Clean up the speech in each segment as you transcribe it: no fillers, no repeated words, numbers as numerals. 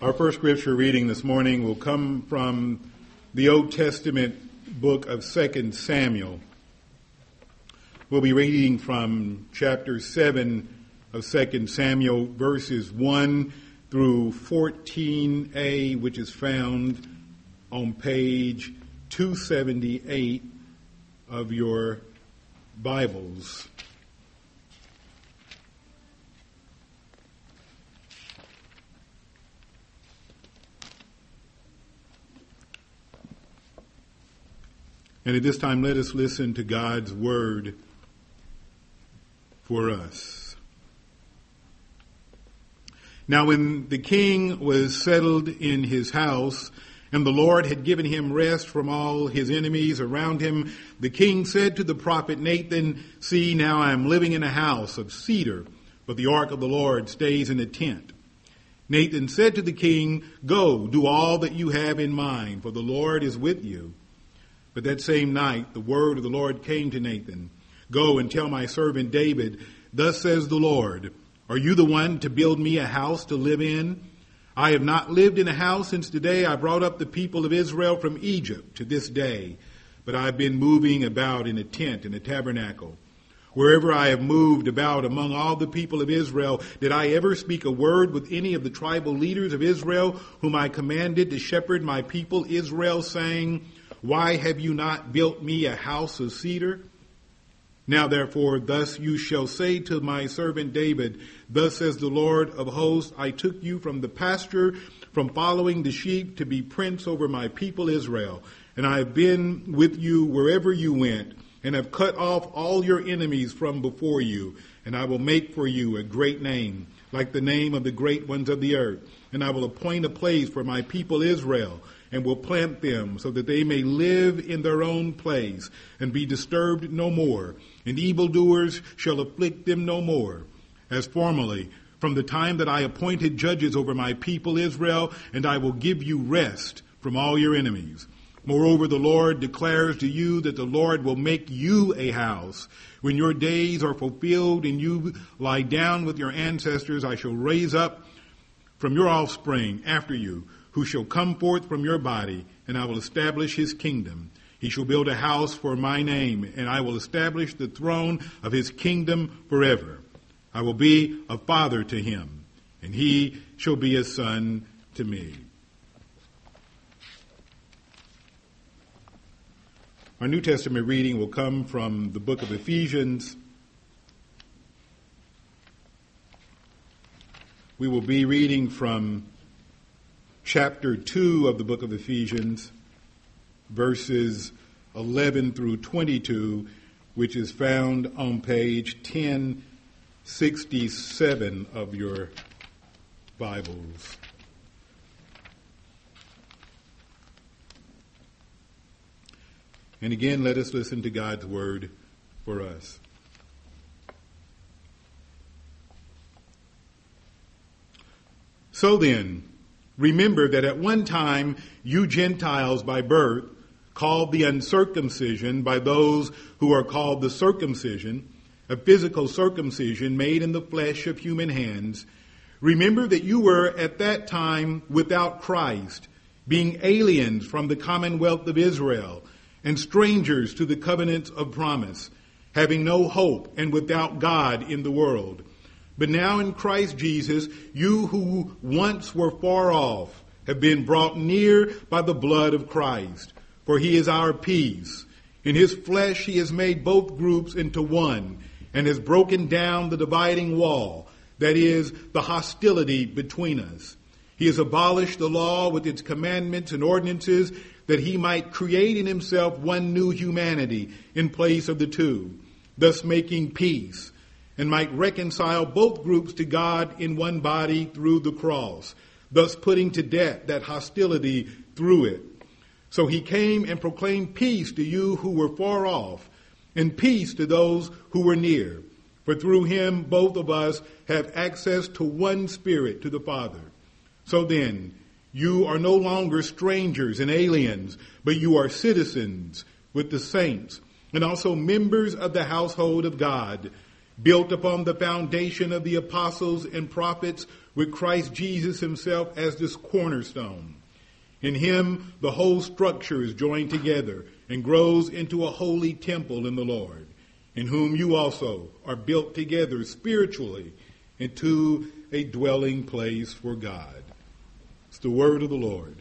Our first scripture reading this morning will come from the Old Testament book of 2 Samuel. We'll be reading from chapter 7 of 2 Samuel, verses 1 through 14a, which is found on page 278 of your Bibles. And at this time, let us listen to God's word for us. Now, when the king was settled in his house, and the Lord had given him rest from all his enemies around him, the king said to the prophet Nathan, "See, now I am living in a house of cedar, but the ark of the Lord stays in a tent." Nathan said to the king, "Go, do all that you have in mind, for the Lord is with you." But that same night, the word of the Lord came to Nathan. "Go and tell my servant David, thus says the Lord, are you the one to build me a house to live in? I have not lived in a house since the day I brought up the people of Israel from Egypt to this day, but I've been moving about in a tent, in a tabernacle. Wherever I have moved about among all the people of Israel, did I ever speak a word with any of the tribal leaders of Israel, whom I commanded to shepherd my people Israel, saying, why have you not built me a house of cedar? Now therefore, thus you shall say to my servant David, thus says the Lord of hosts, I took you from the pasture, from following the sheep, to be prince over my people Israel. And I have been with you wherever you went, and have cut off all your enemies from before you. And I will make for you a great name, like the name of the great ones of the earth. And I will appoint a place for my people Israel, and will plant them so that they may live in their own place and be disturbed no more. And evildoers shall afflict them no more, as formerly, from the time that I appointed judges over my people Israel, and I will give you rest from all your enemies. Moreover, the Lord declares to you that the Lord will make you a house. When your days are fulfilled and you lie down with your ancestors, I shall raise up from your offspring after you, who shall come forth from your body, and I will establish his kingdom. He shall build a house for my name, and I will establish the throne of his kingdom forever. I will be a father to him, and he shall be a son to me." Our New Testament reading will come from the book of Ephesians. We will be reading from chapter 2 of the book of Ephesians, verses 11 through 22, which is found on page 1067 of your Bibles. And again, let us listen to God's word for us. So then, remember that at one time you Gentiles by birth, called the uncircumcision by those who are called the circumcision, a physical circumcision made in the flesh of human hands, remember that you were at that time without Christ, being aliens from the commonwealth of Israel and strangers to the covenants of promise, having no hope and without God in the world. But now in Christ Jesus, you who once were far off have been brought near by the blood of Christ. For he is our peace. In his flesh he has made both groups into one and has broken down the dividing wall, that is, the hostility between us. He has abolished the law with its commandments and ordinances, that he might create in himself one new humanity in place of the two, thus making peace, and might reconcile both groups to God in one body through the cross, thus putting to death that hostility through it. So he came and proclaimed peace to you who were far off, and peace to those who were near. For through him both of us have access to one Spirit to the Father. So then, you are no longer strangers and aliens, but you are citizens with the saints, and also members of the household of God, built upon the foundation of the apostles and prophets, with Christ Jesus himself as this cornerstone. In him, the whole structure is joined together and grows into a holy temple in the Lord, in whom you also are built together spiritually into a dwelling place for God. It's the word of the Lord.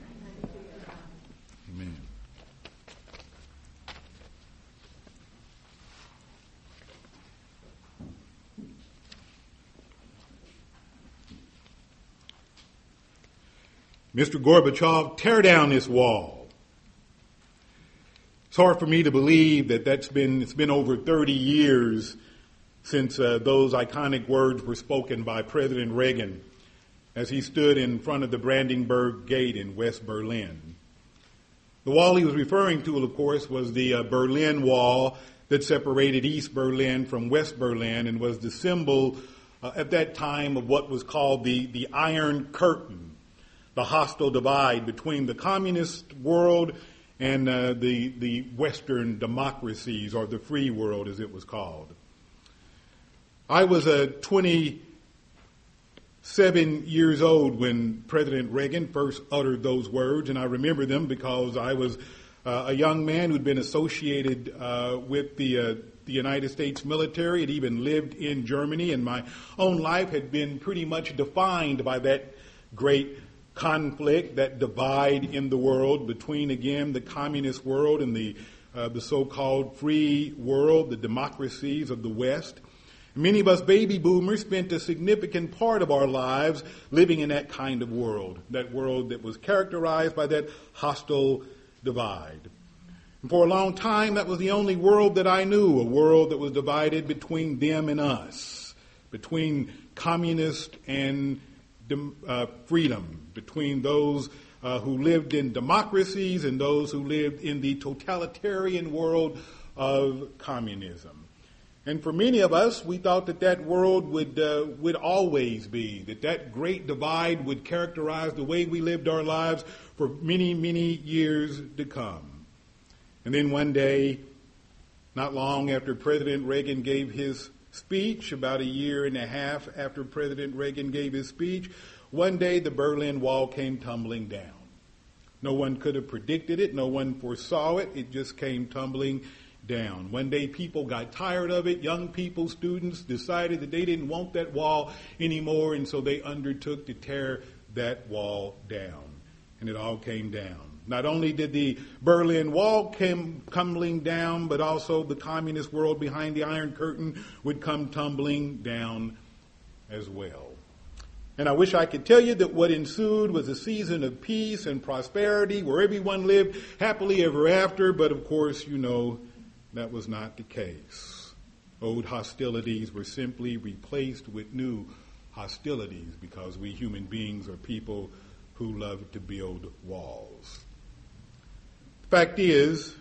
Amen. Mr. Gorbachev, tear down this wall. It's hard for me to believe that it's been over 30 years since those iconic words were spoken by President Reagan as he stood in front of the Brandenburg Gate in West Berlin. The wall he was referring to, of course, was the Berlin Wall that separated East Berlin from West Berlin and was the symbol at that time of what was called the Iron Curtain, the hostile divide between the communist world and the Western democracies, or the free world as it was called. I was 27 years old when President Reagan first uttered those words, and I remember them because I was a young man who'd been associated with the United States military, had even lived in Germany, and my own life had been pretty much defined by that great conflict, that divide in the world between, again, the communist world and the so-called free world, the democracies of the West. Many of us baby boomers spent a significant part of our lives living in that kind of world that was characterized by that hostile divide. And for a long time, that was the only world that I knew, a world that was divided between them and us, between communist and freedom, between those who lived in democracies and those who lived in the totalitarian world of communism. And for many of us, we thought that world would always be, that great divide would characterize the way we lived our lives for many, many years to come. And then one day, not long after President Reagan gave his speech, about a year and a half after President Reagan gave his speech, one day the Berlin Wall came tumbling down. No one could have predicted it. No one foresaw it. It just came tumbling down. One day people got tired of it. Young people, students decided that they didn't want that wall anymore, and so they undertook to tear that wall down. And it all came down. Not only did the Berlin Wall come tumbling down, but also the communist world behind the Iron Curtain would come tumbling down as well. And I wish I could tell you that what ensued was a season of peace and prosperity where everyone lived happily ever after, but of course, you know, that was not the case. Old hostilities were simply replaced with new hostilities because we human beings are people who love to build walls. The fact is,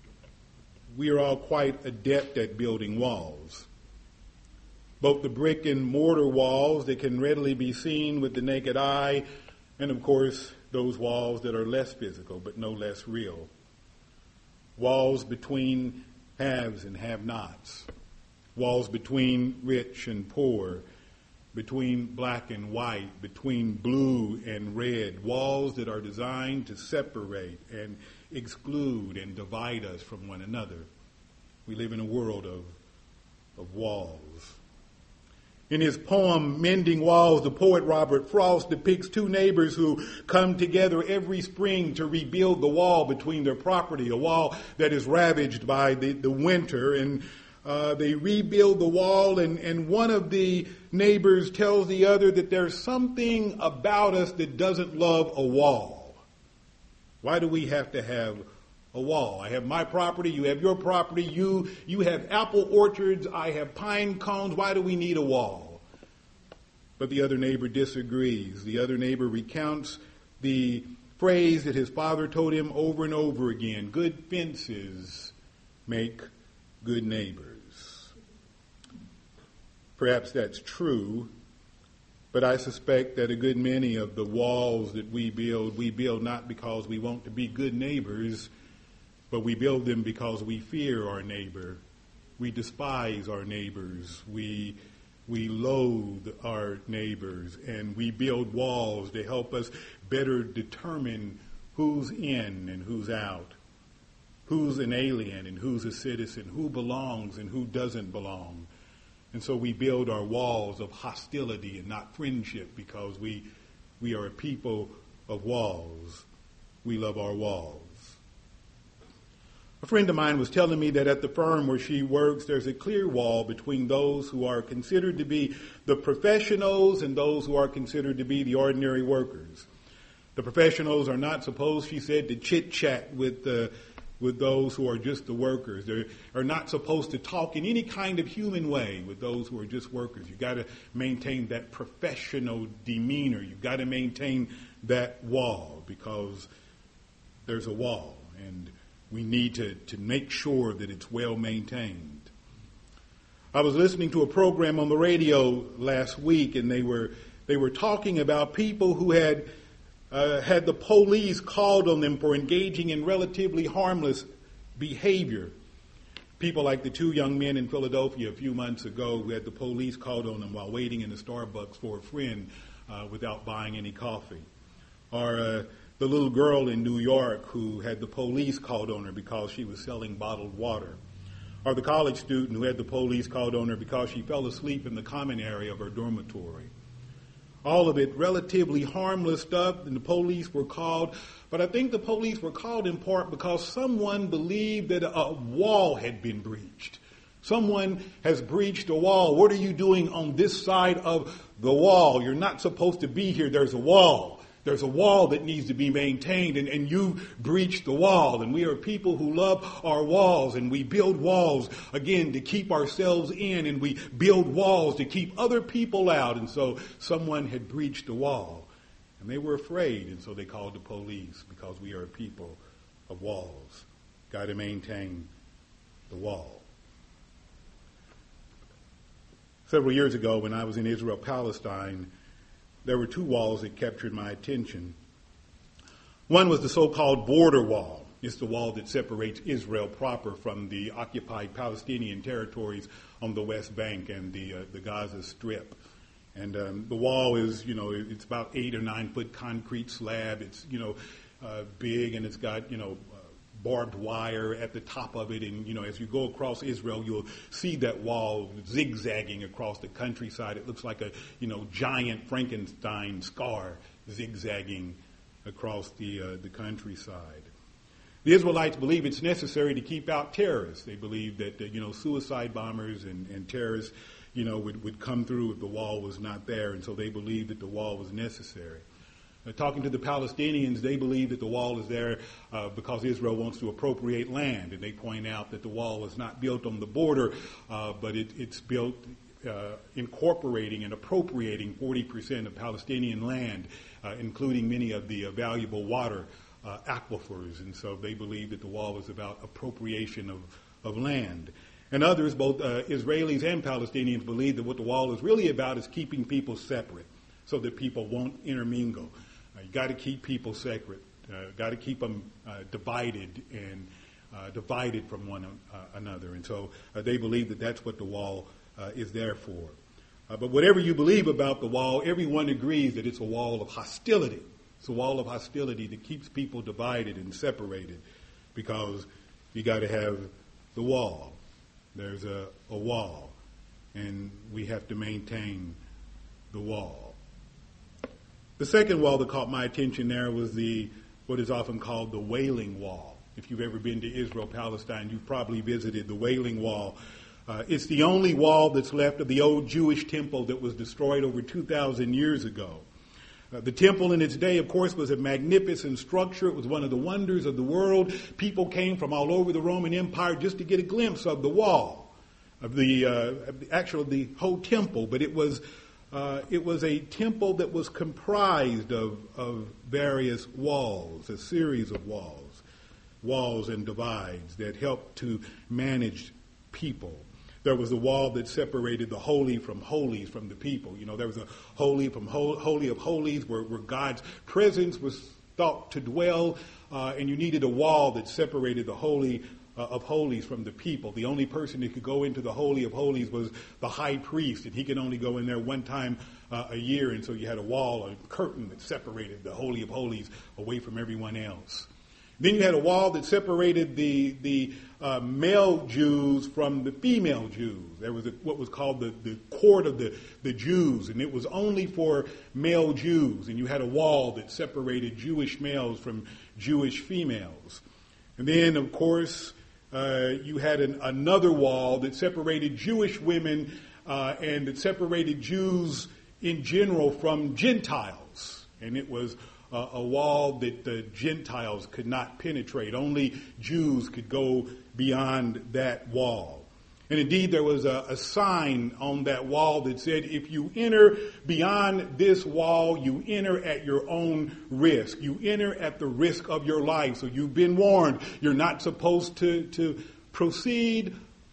we are all quite adept at building walls. Both the brick and mortar walls that can readily be seen with the naked eye, and of course, those walls that are less physical but no less real. Walls between haves and have-nots. Walls between rich and poor, between black and white, between blue and red. Walls that are designed to separate and exclude and divide us from one another. We live in a world of walls. In his poem, Mending Walls, the poet Robert Frost depicts two neighbors who come together every spring to rebuild the wall between their property, a wall that is ravaged by the winter. And they rebuild the wall, and one of the neighbors tells the other that there's something about us that doesn't love a wall. Why do we have to have a wall? I have my property, you have your property, you have apple orchards, I have pine cones. Why do we need a wall? But the other neighbor disagrees. The other neighbor recounts the phrase that his father told him over and over again: good fences make good neighbors. Perhaps that's true, but I suspect that a good many of the walls that we build not because we want to be good neighbors, but we build them because we fear our neighbor. We despise our neighbors. We we loathe our neighbors, and we build walls to help us better determine who's in and who's out, who's an alien and who's a citizen, who belongs and who doesn't belong. And so we build our walls of hostility and not friendship because we are a people of walls. We love our walls. A friend of mine was telling me that at the firm where she works, there's a clear wall between those who are considered to be the professionals and those who are considered to be the ordinary workers. The professionals are not supposed, she said, to chit-chat with those who are just the workers. They are not supposed to talk in any kind of human way with those who are just workers. You've got to maintain that professional demeanor. You've got to maintain that wall because there's a wall, and we need to make sure that it's well maintained. I was listening to a program on the radio last week, and they were talking about people who had the police called on them for engaging in relatively harmless behavior. People like the two young men in Philadelphia a few months ago who had the police called on them while waiting in the Starbucks for a friend without buying any coffee. Or the little girl in New York who had the police called on her because she was selling bottled water. Or the college student who had the police called on her because she fell asleep in the common area of her dormitory. All of it relatively harmless stuff, and the police were called. But I think the police were called in part because someone believed that a wall had been breached. Someone has breached a wall. What are you doing on this side of the wall? You're not supposed to be here. There's a wall. There's a wall that needs to be maintained, and you breached the wall. And we are people who love our walls, and we build walls, again, to keep ourselves in, and we build walls to keep other people out. And so someone had breached the wall, and they were afraid, and so they called the police because we are a people of walls. Got to maintain the wall. Several years ago, when I was in Israel, Palestine, there were two walls that captured my attention. One was the so-called border wall. It's the wall that separates Israel proper from the occupied Palestinian territories on the West Bank and the Gaza Strip. And the wall is, it's about 8 or 9 foot concrete slab. It's, big, and it's got, barbed wire at the top of it. And, as you go across Israel, you'll see that wall zigzagging across the countryside. It looks like a, giant Frankenstein scar zigzagging across the countryside. The Israelites believe it's necessary to keep out terrorists. They believe that, suicide bombers and terrorists, would come through if the wall was not there. And so they believe that the wall was necessary. Talking to the Palestinians, they believe that the wall is there because Israel wants to appropriate land. And they point out that the wall is not built on the border, but it's built incorporating and appropriating 40% of Palestinian land, including many of the valuable water aquifers. And so they believe that the wall is about appropriation of land. And others, both Israelis and Palestinians, believe that what the wall is really about is keeping people separate so that people won't intermingle. You got to keep people separate. Got to keep them divided and divided from one another. And so they believe that that's what the wall is there for. But whatever you believe about the wall, everyone agrees that it's a wall of hostility. It's a wall of hostility that keeps people divided and separated because you got to have the wall. There's a wall, and we have to maintain the wall. The second wall that caught my attention there was what is often called the Wailing Wall. If you've ever been to Israel, Palestine, you've probably visited the Wailing Wall. It's the only wall that's left of the old Jewish temple that was destroyed over 2,000 years ago. The temple in its day, of course, was a magnificent structure. It was one of the wonders of the world. People came from all over the Roman Empire just to get a glimpse of the wall, of the whole temple. But it was a temple that was comprised of various walls, a series of walls and divides that helped to manage people. There was a wall that separated the holy from holies from the people. There was a holy from holy of holies where God's presence was thought to dwell, and you needed a wall that separated the holy of holies from the people. The only person that could go into the Holy of Holies was the high priest, and he could only go in there one time a year, and so you had a wall, a curtain that separated the Holy of Holies away from everyone else. Then you had a wall that separated the male Jews from the female Jews. There was what was called the court of the Jews, and it was only for male Jews. And you had a wall that separated Jewish males from Jewish females. And then, of course, you had another wall that separated Jewish women and that separated Jews in general from Gentiles. And it was a wall that the Gentiles could not penetrate. Only Jews could go beyond that wall. And indeed, there was a sign on that wall that said, if you enter beyond this wall, you enter at your own risk. You enter at the risk of your life. So you've been warned. You're not supposed to proceed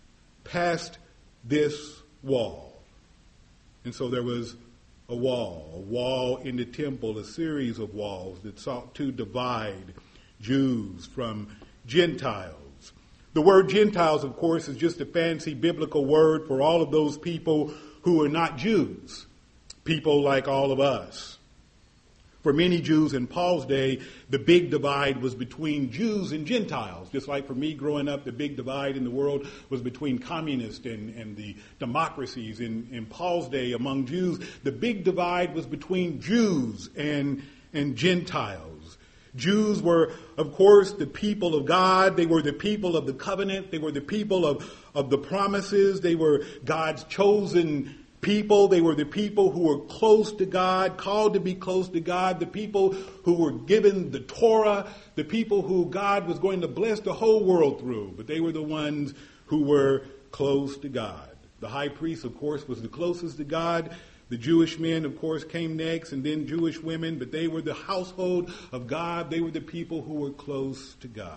past this wall. And so there was a wall in the temple, a series of walls that sought to divide Jews from Gentiles. The word Gentiles, of course, is just a fancy biblical word for all of those people who are not Jews, people like all of us. For many Jews in Paul's day, the big divide was between Jews and Gentiles. Just like for me growing up, the big divide in the world was between communists and the democracies. In Paul's day among Jews, the big divide was between Jews and Gentiles. Jews were, of course, the people of God. They were the people of the covenant. They were the people of the promises. They were God's chosen people. They were the people who were close to God, called to be close to God, the people who were given the Torah, the people who God was going to bless the whole world through. But they were the ones who were close to God. The high priest, of course, was the closest to God. The Jewish men, of course, came next, and then Jewish women, but they were the household of God. They were the people who were close to God.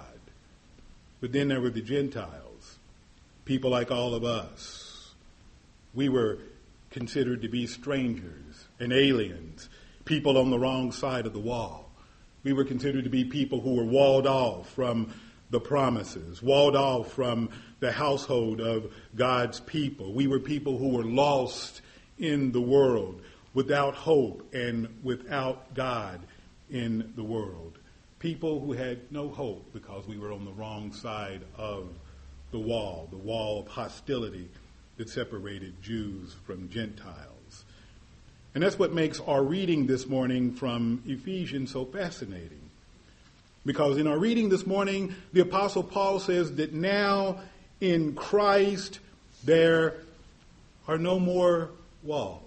But then there were the Gentiles, people like all of us. We were considered to be strangers and aliens, people on the wrong side of the wall. We were considered to be people who were walled off from the promises, walled off from the household of God's people. We were people who were lost in the world, without hope and without God in the world. People who had no hope because we were on the wrong side of the wall of hostility that separated Jews from Gentiles. And that's what makes our reading this morning from Ephesians so fascinating. Because in our reading this morning, the Apostle Paul says that now in Christ there are no more walls.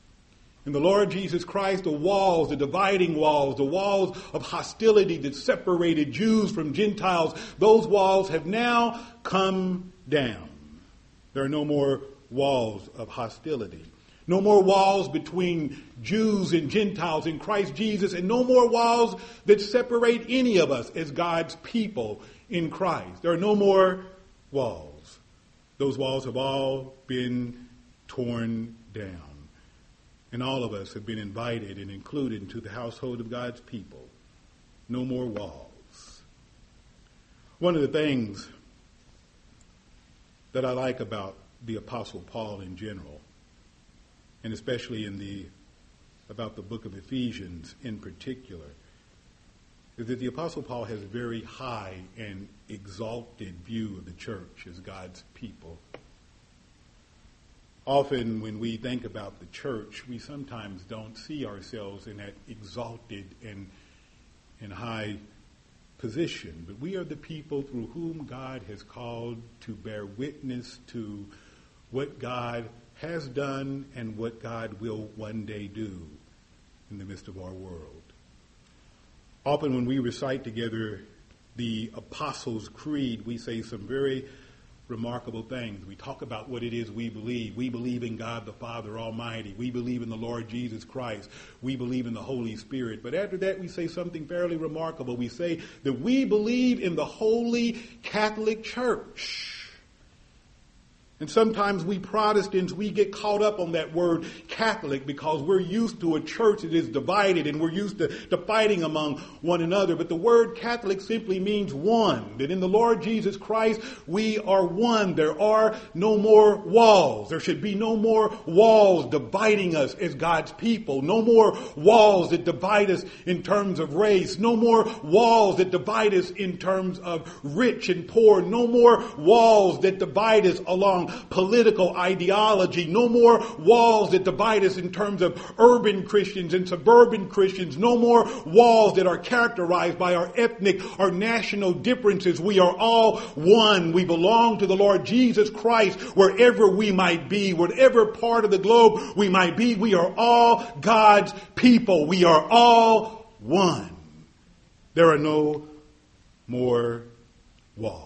In the Lord Jesus Christ, the walls, the dividing walls, the walls of hostility that separated Jews from Gentiles, those walls have now come down. There are no more walls of hostility. No more walls between Jews and Gentiles in Christ Jesus, and no more walls that separate any of us as God's people in Christ. There are no more walls. Those walls have all been torn down. And all of us have been invited and included into the household of God's people. No more walls. One of the things that I like about the Apostle Paul in general, and especially about the book of Ephesians in particular, is that the Apostle Paul has a very high and exalted view of the church as God's people. Often when we think about the church, we sometimes don't see ourselves in that exalted and high position. But we are the people through whom God has called to bear witness to what God has done and what God will one day do in the midst of our world. Often when we recite together the Apostles' Creed, we say some very remarkable things. We talk about what it is we believe. We believe in God the Father Almighty. We believe in the Lord Jesus Christ. We believe in the Holy Spirit. But after that, we say something fairly remarkable. We say that we believe in the Holy Catholic Church. And sometimes we Protestants, we get caught up on that word Catholic because we're used to a church that is divided and we're used to fighting among one another. But the word Catholic simply means one. That in the Lord Jesus Christ, we are one. There are no more walls. There should be no more walls dividing us as God's people. No more walls that divide us in terms of race. No more walls that divide us in terms of rich and poor. No more walls that divide us along political ideology. No more walls that divide us in terms of urban Christians and suburban Christians. No more walls that are characterized by our ethnic or national differences. We are all one. We belong to the Lord Jesus Christ wherever we might be, whatever part of the globe we might be. We are all God's people. We are all one. There are no more walls.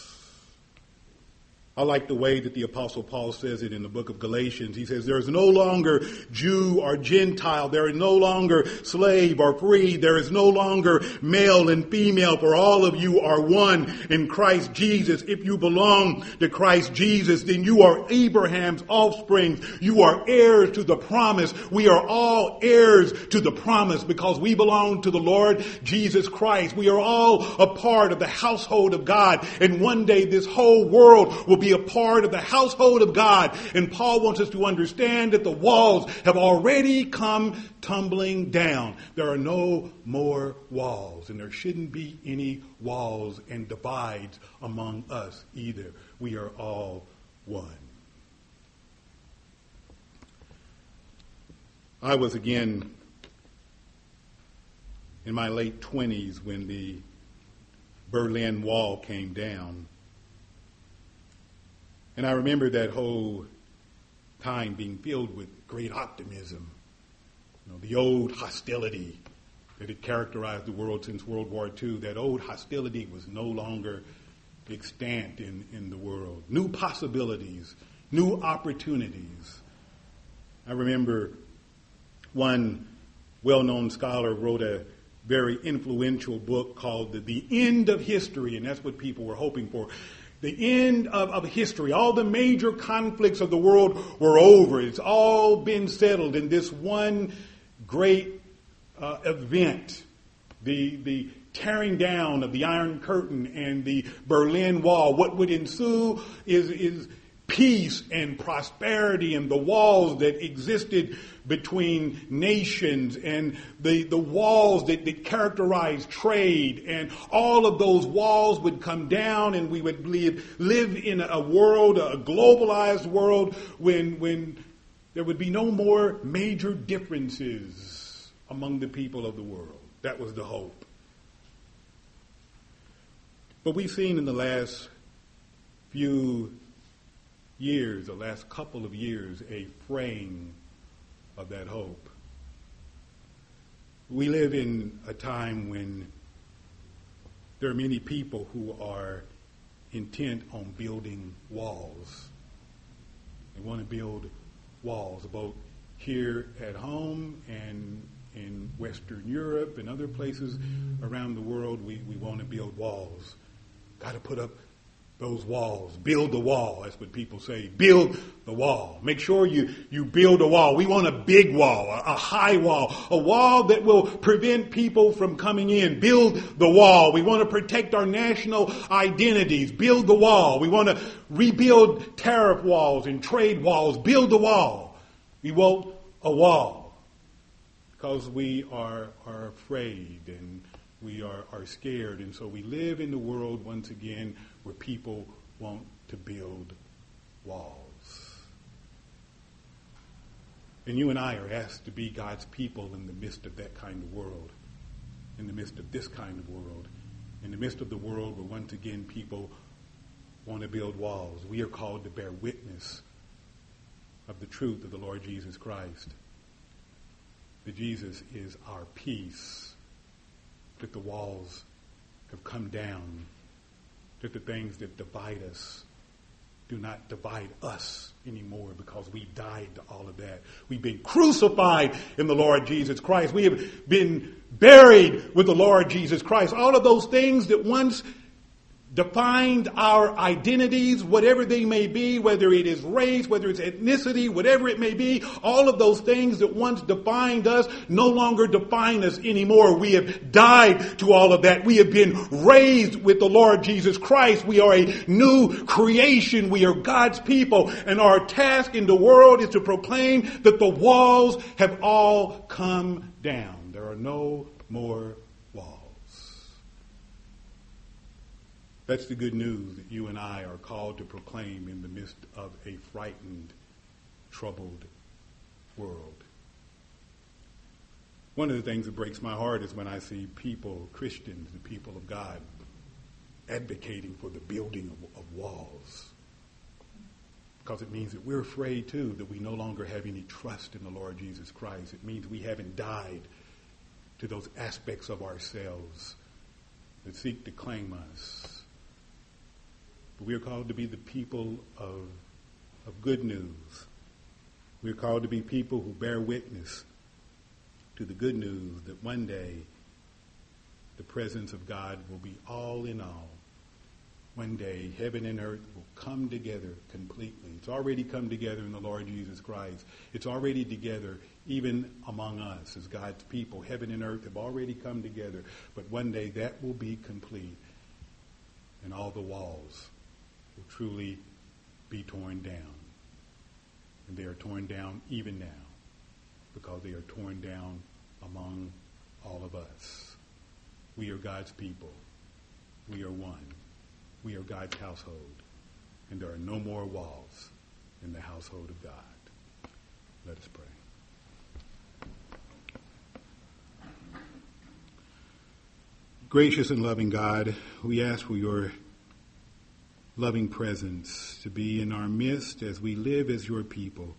I like the way that the Apostle Paul says it in the book of Galatians. He says, there is no longer Jew or Gentile. There is no longer slave or free. There is no longer male and female, for all of you are one in Christ Jesus. If you belong to Christ Jesus, then you are Abraham's offspring. You are heirs to the promise. We are all heirs to the promise because we belong to the Lord Jesus Christ. We are all a part of the household of God. And one day this whole world will be a part of the household of God. And Paul wants us to understand that the walls have already come tumbling down. There are no more walls, and there shouldn't be any walls and divides among us either. We are all one. I was again in my late 20s when the Berlin Wall came down. And I remember that whole time being filled with great optimism. You know, the old hostility that had characterized the world since World War II, that old hostility was no longer extant in the world. New possibilities, new opportunities. I remember one well-known scholar wrote a very influential book called The End of History, and that's what people were hoping for. The end of history. All the major conflicts of the world were over. It's all been settled in this one great event. The tearing down of the Iron Curtain and the Berlin Wall. What would ensue is peace and prosperity, and the walls that existed between nations and the walls that characterize trade, and all of those walls would come down, and we would live in a world, a globalized world, when there would be no more major differences among the people of the world. That was the hope. But we've seen in the last few years, the last couple of years, a fraying of that hope. We live in a time when there are many people who are intent on building walls. They want to build walls, both here at home and in Western Europe and other places around the world. We want to build walls. Got to put up those walls. Build the wall. That's what people say. Build the wall. Make sure you build a wall. We want a big wall, a high wall, a wall that will prevent people from coming in. Build the wall. We want to protect our national identities. Build the wall. We want to rebuild tariff walls and trade walls. Build the wall. We want a wall because we are afraid and we are scared. And so we live in the world once again where people want to build walls. And you and I are asked to be God's people in the midst of that kind of world, in the midst of this kind of world, in the midst of the world where once again people want to build walls. We are called to bear witness of the truth of the Lord Jesus Christ, that Jesus is our peace, that the walls have come down, that the things that divide us do not divide us anymore because we died to all of that. We've been crucified in the Lord Jesus Christ. We have been buried with the Lord Jesus Christ. All of those things that once defined our identities, whatever they may be, whether it is race, whether it's ethnicity, whatever it may be, all of those things that once defined us no longer define us anymore. We have died to all of that. We have been raised with the Lord Jesus Christ. We are a new creation. We are God's people. And our task in the world is to proclaim that the walls have all come down. There are no more walls. That's the good news that you and I are called to proclaim in the midst of a frightened, troubled world. One of the things that breaks my heart is when I see people, Christians, the people of God, advocating for the building of walls. Because it means that we're afraid, too, that we no longer have any trust in the Lord Jesus Christ. It means we haven't died to those aspects of ourselves that seek to claim us. But we are called to be the people of good news. We are called to be people who bear witness to the good news that one day the presence of God will be all in all. One day heaven and earth will come together completely. It's already come together in the Lord Jesus Christ. It's already together even among us as God's people. Heaven and earth have already come together. But one day that will be complete and all the walls will truly be torn down. And they are torn down even now because they are torn down among all of us. We are God's people. We are one. We are God's household. And there are no more walls in the household of God. Let us pray. Gracious and loving God, we ask for your loving presence to be in our midst as we live as your people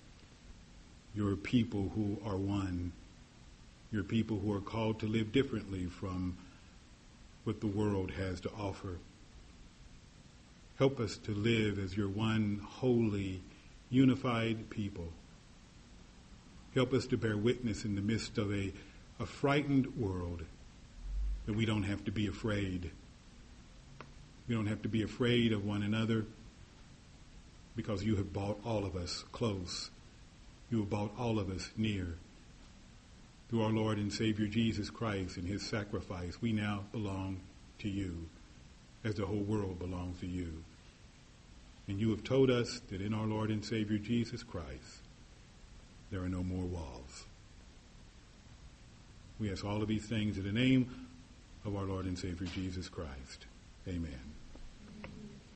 who are one, your people who are called to live differently from what the world has to offer. Help us to live as your one holy, unified people. Help us to bear witness in the midst of a frightened world that we don't have to be afraid. We don't have to be afraid of one another because you have brought all of us close. You have brought all of us near. Through our Lord and Savior Jesus Christ and his sacrifice, we now belong to you as the whole world belongs to you. And you have told us that in our Lord and Savior Jesus Christ, there are no more walls. We ask all of these things in the name of our Lord and Savior Jesus Christ. Amen.